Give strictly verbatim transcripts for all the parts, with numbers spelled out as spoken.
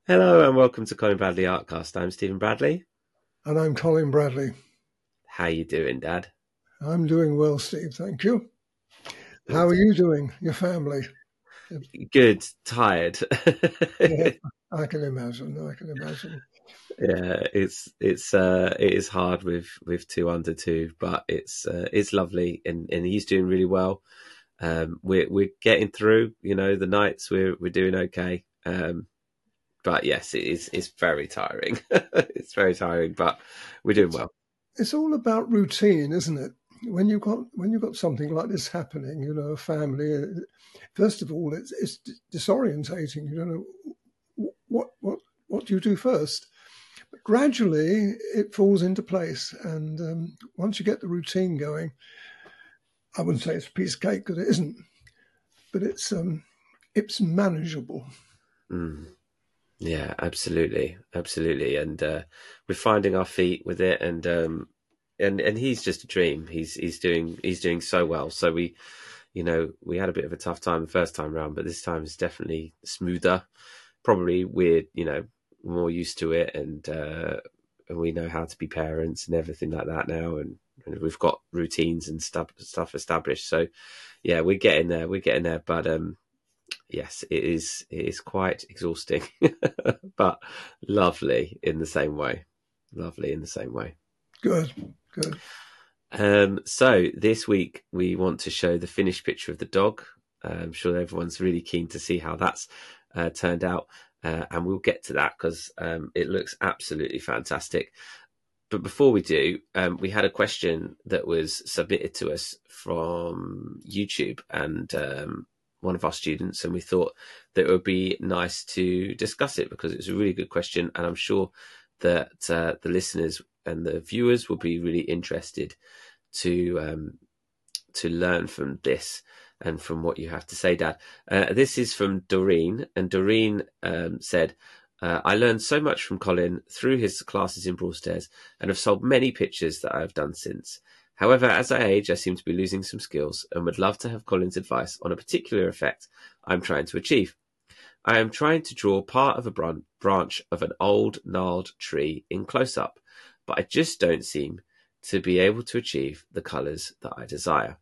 Hello and welcome to Colin Bradley Artcast. I'm Stephen Bradley. And I'm Colin Bradley. How you doing, Dad? I'm doing well, Steve. Thank you. Good. How are you doing? Your family? Good. Tired. Yeah, I can imagine. I can imagine. Yeah, it's it's uh it is hard with with two under two, but it's uh, it's lovely and and he's doing really well. Um, we're we're getting through. You know, the nights we're we're doing okay. Um, but yes, it is it's very tiring. It's very tiring, but we're doing well. It's all about routine, isn't it? When you've got when you've got something like this happening, you know, a family. First of all, it's it's disorientating. You don't know what what what do you do first. But gradually, it falls into place, and um, once you get the routine going, I wouldn't say it's a piece of cake because it isn't, but it's um it's manageable. Mm. Yeah, absolutely, absolutely, and uh, we're finding our feet with it, and um, and and he's just a dream. He's he's doing he's doing so well. So we, you know, we had a bit of a tough time the first time round, but this time is definitely smoother. Probably we're you know more used to it, and uh, and we know how to be parents and everything like that now, and, and we've got routines and stuff stuff established. So yeah, we're getting there. We're getting there, but um. Yes, it is. It is quite exhausting, but lovely in the same way. Lovely in the same way. Good, good. Um, so this week we want to show the finished picture of the dog. Uh, I'm sure everyone's really keen to see how that's uh, turned out, uh, and we'll get to that because um, it looks absolutely fantastic. But before we do, um, we had a question that was submitted to us from YouTube, and um, one of our students, and we thought that it would be nice to discuss it because it's a really good question, and I'm sure that uh, the listeners and the viewers will be really interested to um, to learn from this and from what you have to say, Dad. Uh, this is from Doreen, and Doreen um, said, uh, I learned so much from Colin through his classes in Broadstairs and have sold many pictures that I have done since. However, as I age, I seem to be losing some skills and would love to have Colin's advice on a particular effect I'm trying to achieve. I am trying to draw part of a br- branch of an old gnarled tree in close-up, but I just don't seem to be able to achieve the colours that I desire.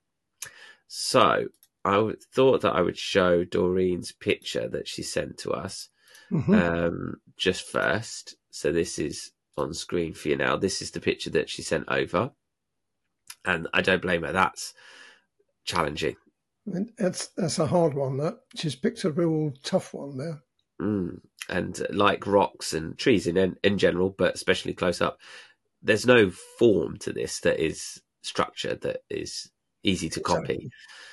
So I thought that I would show Doreen's picture that she sent to us Mm-hmm. um, just first. So this is on screen for you now. This is the picture that she sent over. And I don't blame her. That's challenging. That's that's a hard one. That she's picked a real tough one there. Mm. And like rocks and trees in in general, but especially close up, there's no form to this that is structured that is easy to copy. Exactly.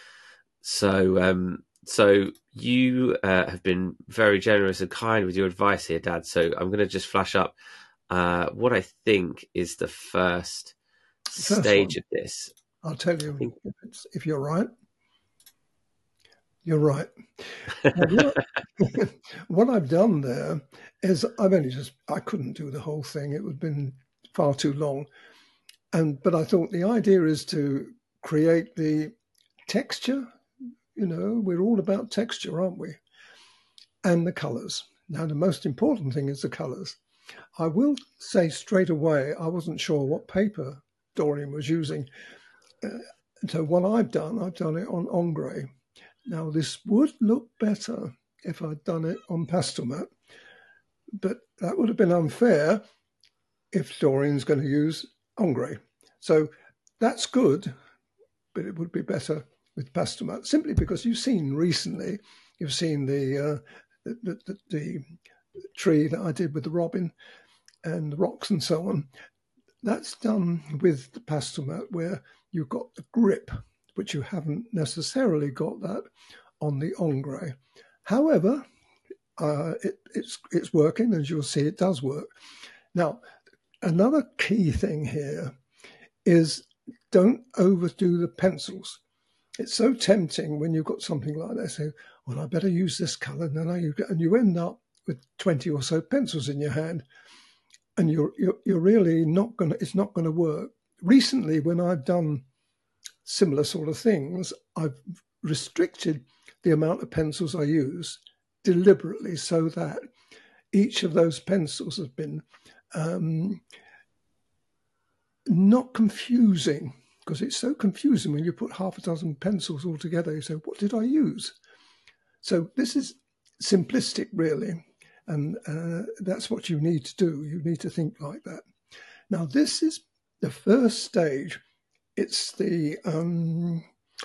So, um, so you uh, have been very generous and kind with your advice here, Dad. So I'm going to just flash up uh, what I think is the first, First stage one. of this. I'll tell you if, it's, if you're right. You're right. what, what I've done there is I've only just I couldn't do the whole thing. It would have been far too long. And but I thought the idea is to create the texture. You know, we're all about texture, aren't we? And the colours. Now, the most important thing is the colours. I will say straight away, I wasn't sure what paper Doreen was using. Uh, so what I've done, I've done it on Ingres. Now, this would look better if I'd done it on Pastelmat, but that would have been unfair if Doreen's going to use Ingres. So that's good, but it would be better with Pastelmat, simply because you've seen recently, you've seen the, uh, the, the, the tree that I did with the robin and the rocks and so on. That's done with the Pastelmat where you've got the grip, which you haven't necessarily got that on the Ingres. However, uh, it, it's it's working, as you'll see, it does work. Now, another key thing here is don't overdo the pencils. It's so tempting when you've got something like that. Say, well, I better use this colour, and then I and you end up with twenty or so pencils in your hand, and you're you're, you're really not gonna. It's not going to work. Recently, when I've done similar sort of things, I've restricted the amount of pencils I use deliberately so that each of those pencils has been um, not confusing, because it's so confusing when you put half a dozen pencils all together. You say, what did I use? So this is simplistic, really, and uh, that's what you need to do. You need to think like that. Now, this is the first stage. It's the um,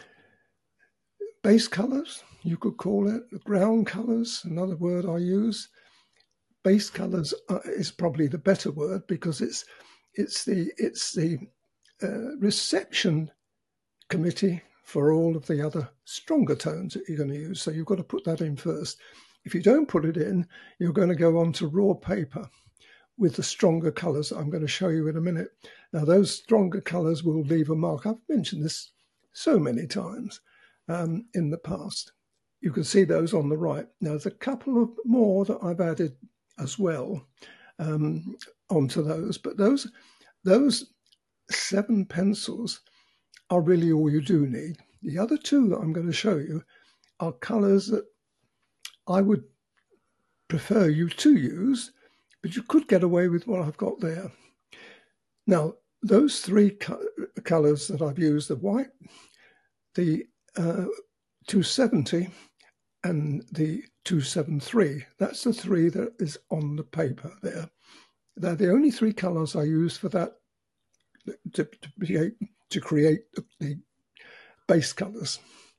base colours, you could call it, the ground colours, another word I use. Base colours is probably the better word, because it's it's the it's the uh, reception committee for all of the other stronger tones that you're going to use. So you've got to put that in first. If you don't put it in, you're going to go on to raw paper with the stronger colours I'm going to show you in a minute. Now, those stronger colours will leave a mark. I've mentioned this so many times um, in the past. You can see those on the right. Now, there's a couple of more that I've added as well um, onto those, but those those seven pencils are really all you do need. The other two that I'm going to show you are colours that I would prefer you to use, but you could get away with what I've got there. Now, those three co colours that I've used, the white, the uh, two seventy, and the two seventy-three, that's the three that is on the paper there. They're the only three colours I use for that, to, to create, to create the base colours.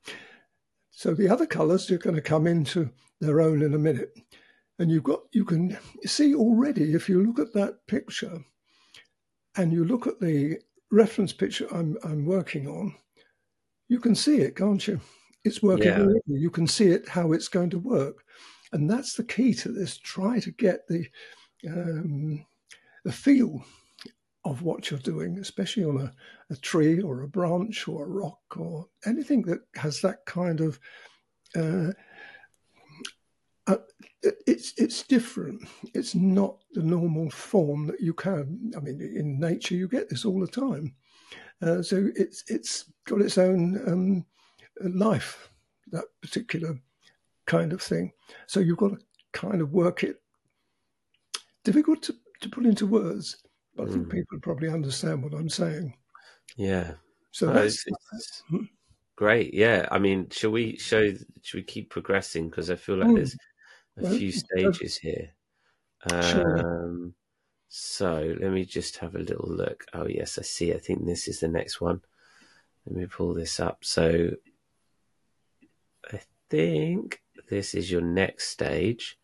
So the other colours are going to come into their own in a minute. And you've got, you can see already, if you look at that picture and you look at the reference picture I'm, I'm working on, you can see it, can't you? It's working Yeah. already. You can see it, how it's going to work. And that's the key to this. Try to get the, um, the feel of what you're doing, especially on a, a tree or a branch or a rock or anything that has that kind of, uh, uh, it's it's different. It's not the normal form that you can. I mean, in nature, you get this all the time. Uh, so it's it's got its own um, life, that particular kind of thing. So you've got to kind of work it. Difficult to, to put into words, but I think Mm. people probably understand what I'm saying. Yeah. So No, that's it's, it's great. Yeah. I mean, shall we show, should we keep progressing? Because I feel like mm, there's a well, few stages here. sure. Um, so let me just have a little look. Oh, yes, I see. I think this is the next one. Let me pull this up. So I think this is your next stage.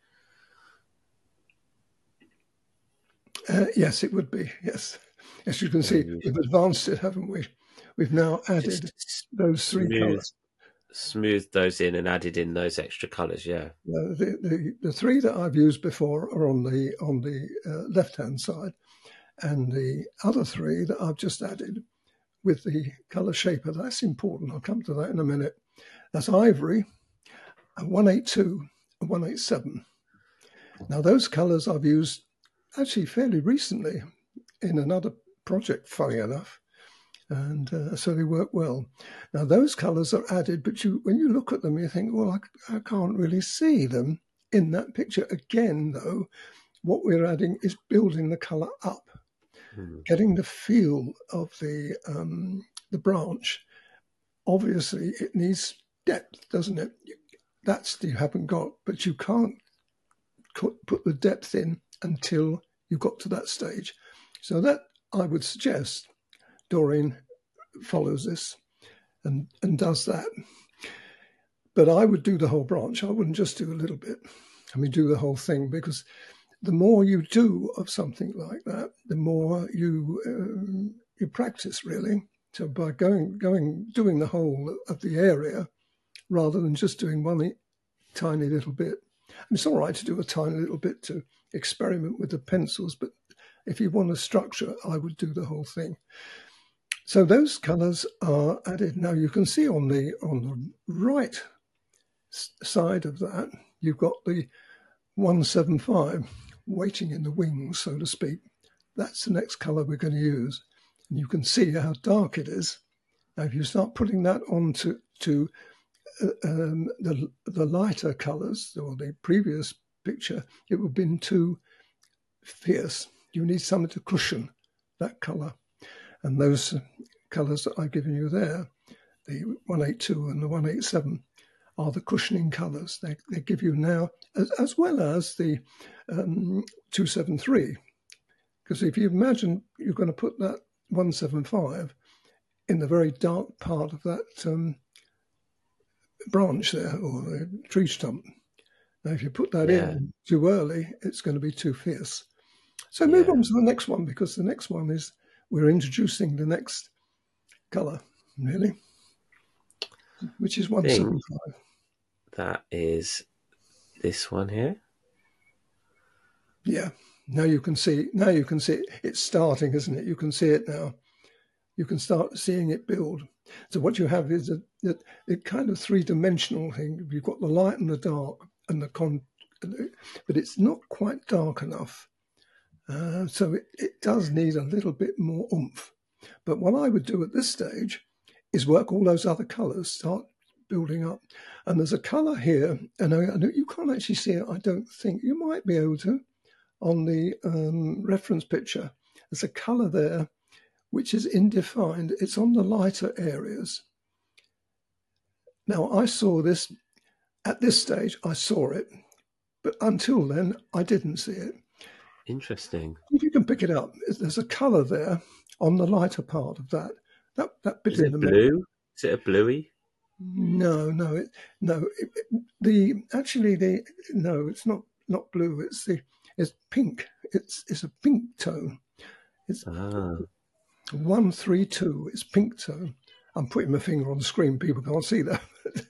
Uh, yes, it would be. Yes. As you can see, Um, we've advanced it, haven't we? We've now added just those three smooth, colours. smooth those in and added in those extra colours. Yeah. Uh, the, the the three that I've used before are on the on the uh, left hand side, and the other three that I've just added with the colour shaper. That's important. I'll come to that in a minute. That's ivory, a one eighty-two, and one eighty-seven. Now those colours I've used actually fairly recently in another project, funny enough, and uh, so they work well. Now those colours are added, but you, when you look at them, you think, well, I, I can't really see them in that picture. Again, though, what we're adding is building the colour up, Hmm. getting the feel of the um, the branch. Obviously, it needs depth, doesn't it? That's you haven't got, but you can't put the depth in until you got to that stage. So that I would suggest Doreen follows this and, and does that. But I would do the whole branch. I wouldn't just do a little bit. I mean, do the whole thing, because the more you do of something like that, the more you um, you practice, really. So by going going doing the whole of the area rather than just doing one tiny little bit. It's all right to do a tiny little bit to experiment with the pencils, but if you want a structure, I would do the whole thing. So those colours are added. Now you can see on the on the right side of that, you've got the one seventy-five waiting in the wings, so to speak. That's the next colour we're going to use. And you can see how dark it is. Now if you start putting that onto to, uh, um, the, the lighter colours, or the previous picture, it would have been too fierce. You need something to cushion that colour. And those colours that I've given you there, the one eighty-two and the one eighty-seven, are the cushioning colours. They, they give you now, as, as well as the um, two seventy-three. Because if you imagine you're going to put that one seventy-five in the very dark part of that um, branch there, or the tree stump. Now, if you put that yeah. in too early, it's going to be too fierce. So move yeah. on to the next one, because the next one is, we're introducing the next colour, really, which is one seventy-five. That is this one here. Yeah. Now you can see, now you can see it. It's starting, isn't it? You can see it now. You can start seeing it build. So what you have is a, a, a kind of three-dimensional thing. You've got the light and the dark and the con, but it's not quite dark enough. Uh, so it, it does need a little bit more oomph. But what I would do at this stage is work all those other colours, start building up. And there's a colour here, and I, I know you can't actually see it, I don't think. You might be able to on the um, reference picture. There's a colour there which is indefined. It's on the lighter areas. Now, I saw this, at this stage, I saw it, but until then, I didn't see it. Interesting. If you can pick it up, there's a colour there on the lighter part of that. That, that bit is in it the blue? middle. Is it a bluey? No, no, it, no. It, it, the actually the no, it's not not blue. It's the it's pink. It's it's a pink tone. It's ah. one three two. It's pink tone. I'm putting my finger on the screen. People can't see that.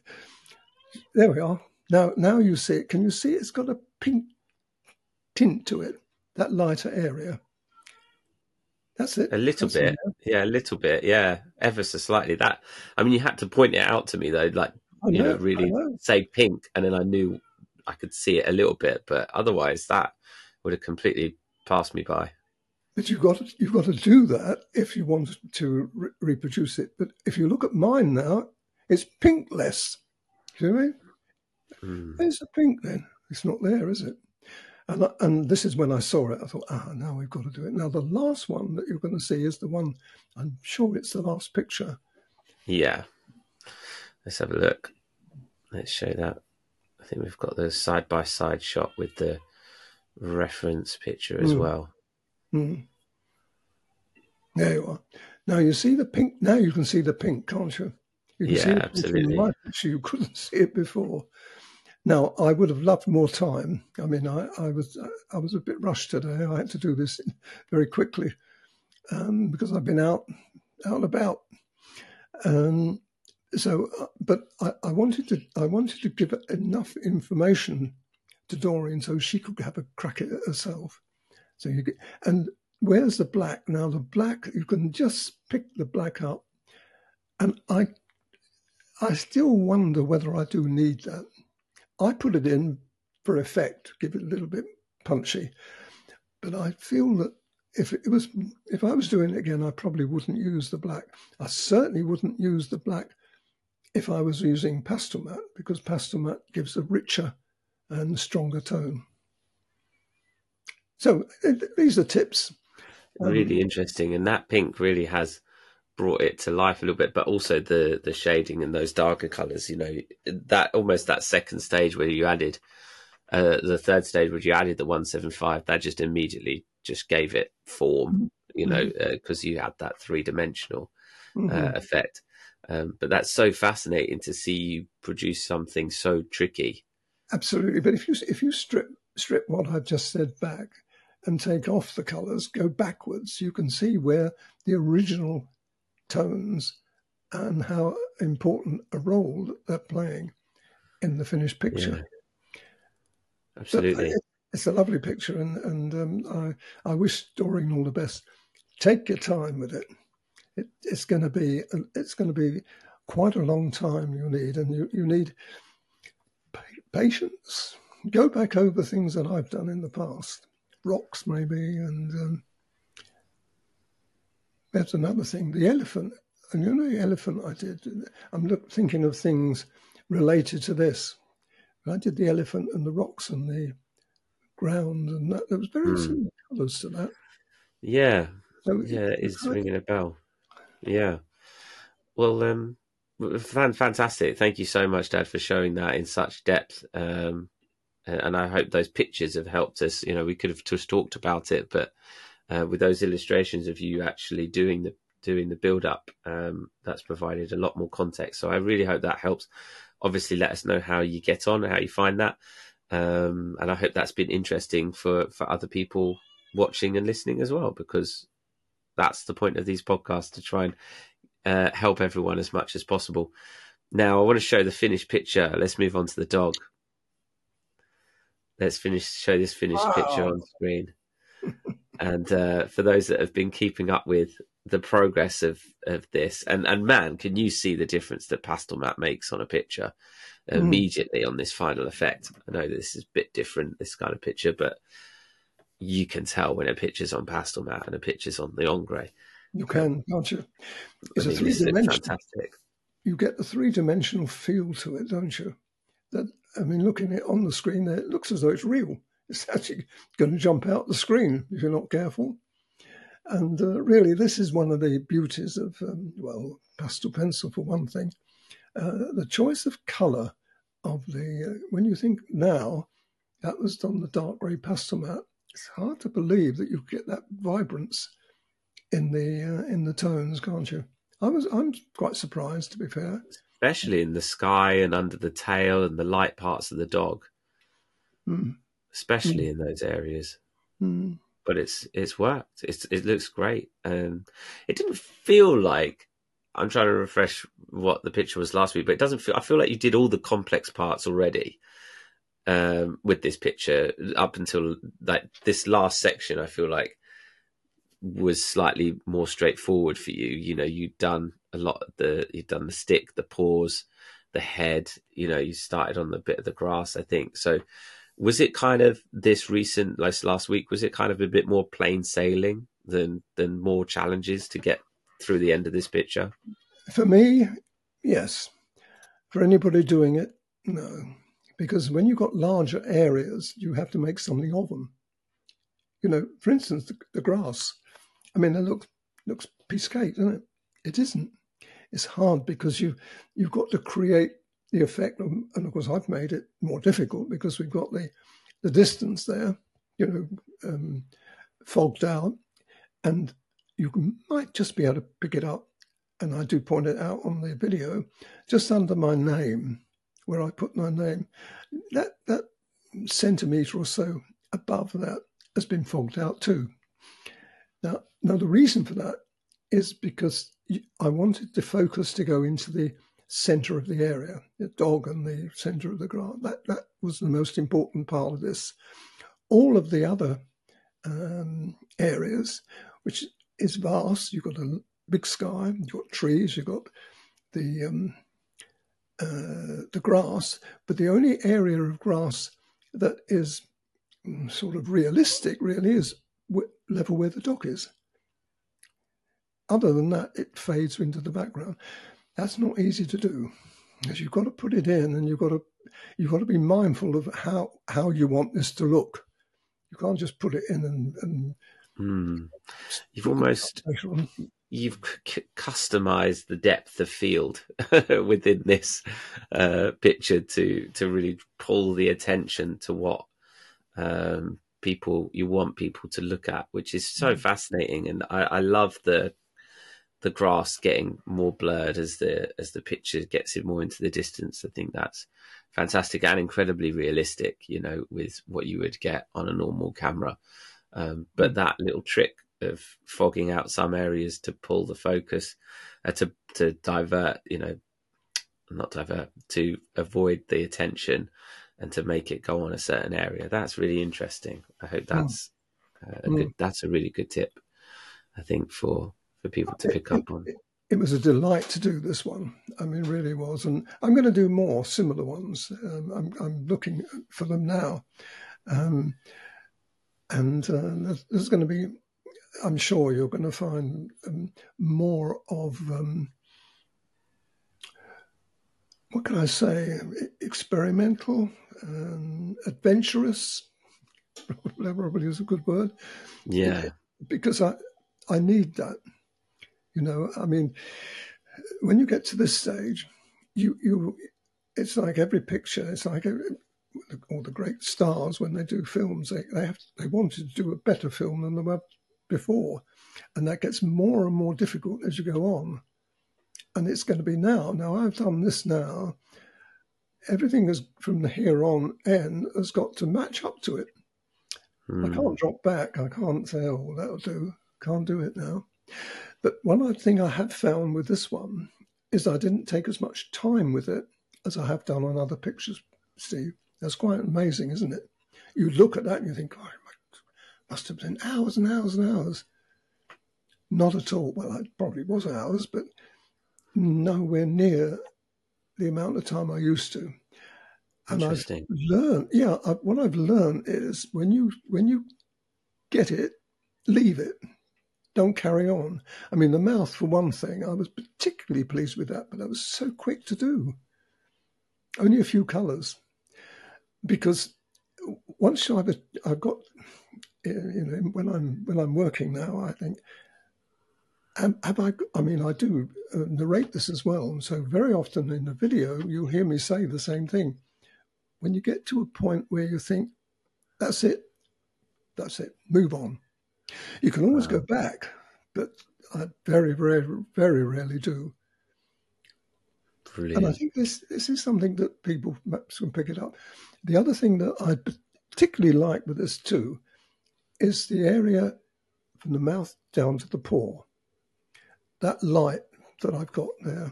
There we are. Now now you see it. Can you see it? It's got a pink tint to it. That lighter area. That's it. A little That's bit. Yeah, a little bit. Yeah, ever so slightly. That, I mean, you had to point it out to me, though, like, I you know, know, really know. say pink, and then I knew I could see it a little bit, but otherwise that would have completely passed me by. But you've got to, you've got to do that if you want to re reproduce it. But if you look at mine now, it's pinkless. Do you know what I mean? Mm. There's a pink then. It's not there, is it? And, and this is when I saw it. I thought, ah, now we've got to do it. Now, the last one that you're going to see is the one, I'm sure it's the last picture. Yeah. Let's have a look. Let's show that. I think we've got the side-by-side shot with the reference picture as mm. well. Mm. There you are. Now you see the pink. Now you can see the pink, can't you? You can yeah, see it absolutely. My picture. You couldn't see it before. Now, I would have loved more time. I mean, I, I was I was a bit rushed today. I had to do this very quickly um, because I've been out out and about. Um, so, but I, I wanted to I wanted to give enough information to Doreen so she could have a crack at it herself. So you get, and where's the black? Now the black, you can just pick the black up, and I I still wonder whether I do need that. I put it in for effect, give it a little bit punchy, but I feel that if it was, if I was doing it again, I probably wouldn't use the black. I certainly wouldn't use the black if I was using pastel matte, because pastel matte gives a richer and stronger tone. So these are tips. Really um, interesting, and that pink really has brought it to life a little bit, but also the the shading and those darker colors, you know, that almost that second stage where you added uh the third stage where you added the one seventy-five, that just immediately just gave it form, you know, because mm-hmm. uh, you had that three-dimensional mm-hmm. uh, effect. Um, but that's so fascinating to see you produce something so tricky. Absolutely. But if you if you strip strip what I've just said back and take off the colors, go backwards, you can see where the original tones and how important a role that they're playing in the finished picture. Yeah. Absolutely. It, it's a lovely picture, and, and um, I, I wish Doreen all the best. Take your time with it. it it's going to be it's going to be quite a long time you need, and you, you need patience. Go back over things that I've done in the past, rocks maybe, and um, that's another thing. The elephant, and you know the elephant I did, I'm look, thinking of things related to this. I did the elephant and the rocks and the ground, and that there was very Mm. similar colours to that. Yeah, So yeah, it, it is it, ringing a bell. Yeah. Well, um, fan, fantastic. Thank you so much, Dad, for showing that in such depth. Um, and, and I hope those pictures have helped us. You know, we could have just talked about it, but uh, with those illustrations of you actually doing the doing the build up, um, that's provided a lot more context. So I really hope that helps. Obviously, let us know how you get on and how you find that. Um, and I hope that's been interesting for, for other people watching and listening as well, because that's the point of these podcasts, to try and uh, help everyone as much as possible. Now, I want to show the finished picture. Let's move on to the dog. Let's finish show this finished wow. picture on screen. And uh, for those that have been keeping up with the progress of, of this, and, and man, can you see the difference that Pastelmat makes on a picture Mm. immediately on this final effect? I know this is a bit different, this kind of picture, but you can tell when a picture's on Pastelmat and a picture's on the Ingres. You can, can't you? It's I a mean, this looks three-dimensional. fantastic. You get the three-dimensional feel to it, don't you? That I mean, looking at it on the screen, there, it looks as though it's real. It's actually going to jump out the screen if you're not careful. And uh, really, this is one of the beauties of, um, well, pastel pencil for one thing. Uh, the choice of colour of the, uh, when you think now, that was done the dark grey Pastelmat. It's hard to believe that you get that vibrance in the uh, in the tones, can't you? I was I'm quite surprised, to be fair. Especially in the sky and under the tail and the light parts of the dog. Mm. Especially Mm. in those areas. Mm. But it's it's worked. It's it looks great. Um, it didn't feel like, I'm trying to refresh what the picture was last week, but it doesn't feel. I feel like you did all the complex parts already um, with this picture up until like this last section. I feel like was slightly more straightforward for you. You know, you'd done a lot of the. You'd done the stick, the paws, the head. You know, you started on the bit of the grass, I think. So, was it kind of this recent, like last week? Was it kind of a bit more plain sailing than than more challenges to get through the end of this picture? For me, yes. For anybody doing it, no. Because when you've got larger areas, you have to make something of them. You know, for instance, the, the grass. I mean, it looks looks piece of cake, doesn't it? It isn't. It's hard because you you've got to create the effect of, and of course I've made it more difficult because we've got the the distance there, you know, um, fogged out, and you can, might just be able to pick it up. And I do point it out on the video, just under my name, where I put my name, that that centimetre or so above that has been fogged out too. Now, now the reason for that is because I wanted the focus to go into the centre of the area, the dog and the centre of the grass. That that was the most important part of this. All of the other um, areas, which is vast, you've got a big sky, you've got trees, you've got the um, uh, the grass, but the only area of grass that is sort of realistic really is level where the dog is. Other than that, it fades into the background. That's not easy to do, because you've got to put it in, and you've got to you've got to be mindful of how how you want this to look. You can't just put it in and. and mm. You've almost you've c- customized the depth of field within this uh, picture to to really pull the attention to what um, people you want people to look at, which is so mm. fascinating. And I, I love the. the grass getting more blurred as the as the picture gets it more into the distance. I think that's fantastic and incredibly realistic, you know, with what you would get on a normal camera. Um, but that little trick of fogging out some areas to pull the focus, uh, to to divert, you know, not divert, to avoid the attention and to make it go on a certain area. That's really interesting. I hope that's uh, a good. That's a really good tip, I think, for. for people to pick up on. It, it, it was a delight to do this one. I mean, really was. And I'm going to do more similar ones. Um, I'm, I'm looking for them now. Um, and uh, there's, there's going to be, I'm sure you're going to find um, more of, um, what can I say, experimental, um, adventurous Probably is a good word. Yeah. Because I, I need that. You know, I mean, when you get to this stage, you, you, it's like every picture, it's like every, all the great stars, when they do films, they, they have, they wanted to do a better film than they were before. And that gets more and more difficult as you go on. And it's going to be now. Now, I've done this now. Everything is from the here on in has got to match up to it. Mm. I can't drop back. I can't say, oh, that'll do. Can't do it now. But one thing I have found with this one is I didn't take as much time with it as I have done on other pictures, Steve. That's quite amazing, isn't it? You look at that and you think, oh, it must have been hours and hours and hours. Not at all. Well, it probably was hours, but nowhere near the amount of time I used to. And I've learned, yeah, I, what I've learned is when you when you get it, leave it. Don't carry on. I mean, the mouth, for one thing, I was particularly pleased with that, but that was so quick to do. Only a few colours. Because once I've, I've got, you know, when I'm when I'm working now, I think, have, have I, I mean, I do narrate this as well. And so very often in the video, you'll hear me say the same thing. When you get to a point where you think, that's it, that's it, move on. You can always wow. go back, but I very, very, very rarely do. Brilliant. And I think this this is something that people perhaps can pick it up. The other thing that I particularly like with this too is the area from the mouth down to the paw. That light that I've got there,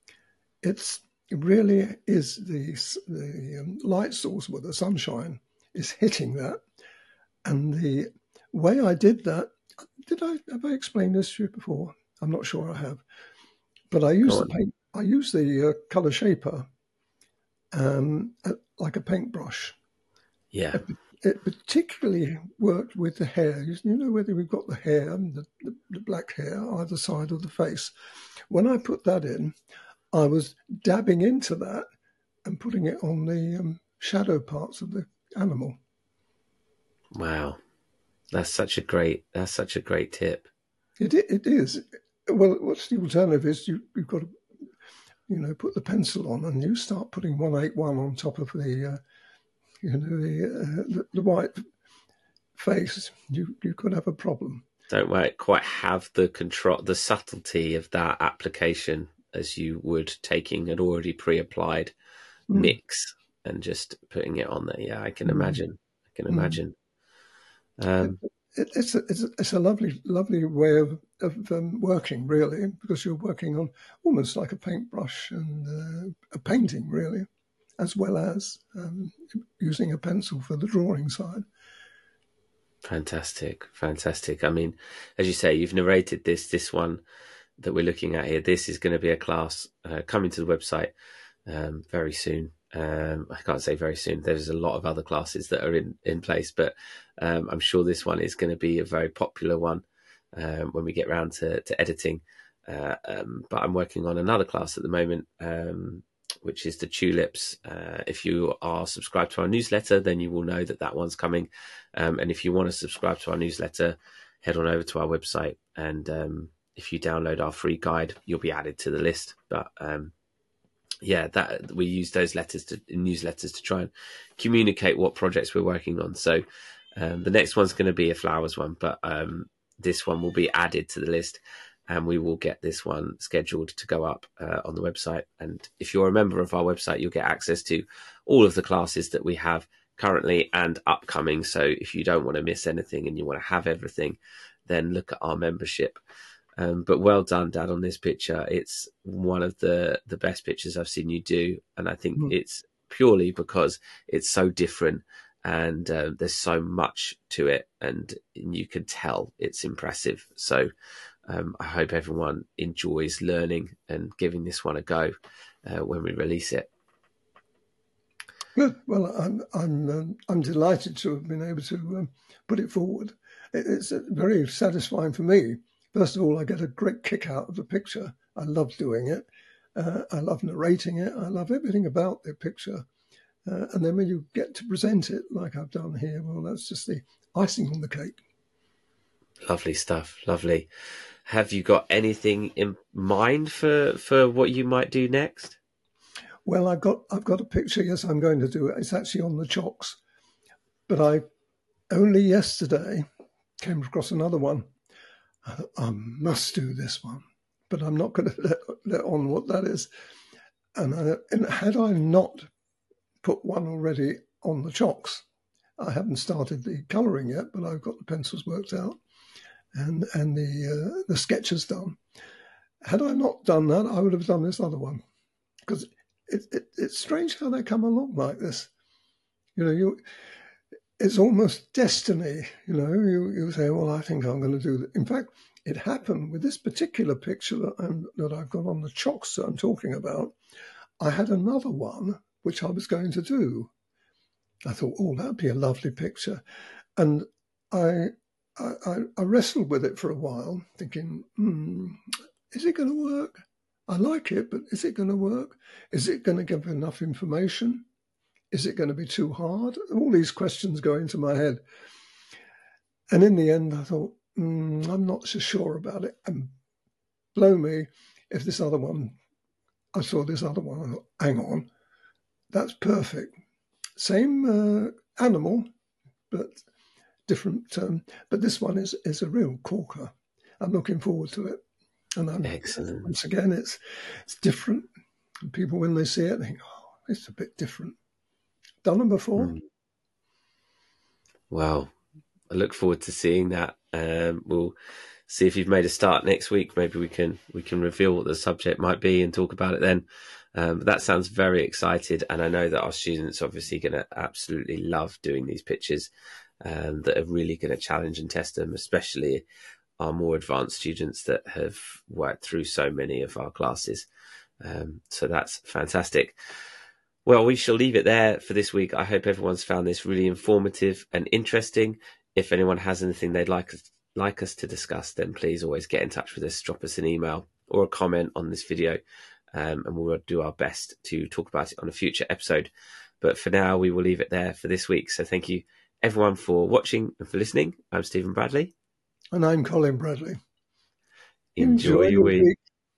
it's it really is the, the um, light source where the sunshine is hitting that. And the way I did that, did I have I explained this to you before? I'm not sure I have. But I use the paint, I use the uh, color shaper um, like a paintbrush. Yeah. It, it particularly worked with the hair. You know, whether we've got the hair, the, the, the black hair either side of the face. When I put that in, I was dabbing into that and putting it on the um, shadow parts of the animal. Wow, that's such a great that's such a great tip. It it is. Well, what's the alternative is you you've got to, you know, put the pencil on and you start putting one eighty-one on top of the, uh, you know, the, uh, the the white face. You you could have a problem. Don't quite have the control, the subtlety of that application as you would taking an already pre-applied mm. mix and just putting it on there. Yeah, I can mm. imagine. I can imagine. Mm. Um, it, it, it's, a, it's, a, it's a lovely, lovely way of, of um, working, really, because you're working on almost like a paintbrush and uh, a painting, really, as well as um, using a pencil for the drawing side. Fantastic, fantastic. I mean, as you say, you've narrated this, this one that we're looking at here. This is going to be a class uh, coming to the website um, very soon. Um, I can't say very soon. There's a lot of other classes that are in, in place, but um, I'm sure this one is going to be a very popular one um, when we get round to, to editing. Uh, um, but I'm working on another class at the moment, um, which is the tulips. Uh, if you are subscribed to our newsletter, then you will know that that one's coming. Um, and if you want to subscribe to our newsletter, head on over to our website. And um, if you download our free guide, you'll be added to the list. But um, yeah, that we use those letters to newsletters to try and communicate what projects we're working on. So um, the next one's going to be a flowers one, but um, this one will be added to the list. And we will get this one scheduled to go up uh, on the website. And if you're a member of our website, you'll get access to all of the classes that we have currently and upcoming. So if you don't want to miss anything and you want to have everything, then look at our membership. Um, but well done, Dad, on this picture. It's one of the, the best pictures I've seen you do. And I think mm. it's purely because it's so different and uh, there's so much to it. And, and you can tell it's impressive. So Um, I hope everyone enjoys learning and giving this one a go uh, when we release it. Good. Well, I'm I'm um, I'm delighted to have been able to um, put it forward. It, it's uh, very satisfying for me. First of all, I get a great kick out of the picture. I love doing it. Uh, I love narrating it. I love everything about the picture. Uh, and then when you get to present it like I've done here, well, that's just the icing on the cake. Lovely stuff. Lovely. Have you got anything in mind for, for what you might do next? Well, I've got I've got a picture. Yes, I'm going to do it. It's actually on the chocks. But I only yesterday came across another one. I thought, I must do this one. But I'm not going to let, let on what that is. And, I, and had I not put one already on the chocks, I haven't started the colouring yet, but I've got the pencils worked out and and the uh, the sketches done. Had I not done that, I would have done this other one, because it, it, it's strange how they come along like this. You know, you it's almost destiny. You know, you you say, well, I think I'm going to do that. In fact, it happened with this particular picture that I'm that I've got on the chocks that I'm talking about. I had another one which I was going to do. I thought, oh, that'd be a lovely picture, and I. I, I wrestled with it for a while, thinking, hmm, is it going to work? I like it, but is it going to work? Is it going to give enough information? Is it going to be too hard? All these questions go into my head. And in the end, I thought, mm, I'm not so sure about it. And blow me, if this other one, I saw this other one, I thought, hang on, that's perfect. Same uh, animal, but different. Um, but this one is is a real corker. I'm looking forward to it. And I'm, Excellent. Once again, it's it's different. And people, when they see it, think, oh, it's a bit different. Done them before. Mm. Well, I look forward to seeing that. Um, we'll see if you've made a start next week. Maybe we can we can reveal what the subject might be and talk about it then. Um, but that sounds very excited, and I know that our students are obviously going to absolutely love doing these pictures um, that are really going to challenge and test them, especially our more advanced students that have worked through so many of our classes. Um, so that's fantastic. Well, we shall leave it there for this week. I hope everyone's found this really informative and interesting. If anyone has anything they'd like us, like us to discuss, then please always get in touch with us, drop us an email or a comment on this video, um, and we'll do our best to talk about it on a future episode. But for now, we will leave it there for this week. So thank you, everyone, for watching and for listening. I'm Stephen Bradley. And I'm Colin Bradley. Enjoy, Enjoy your week. week.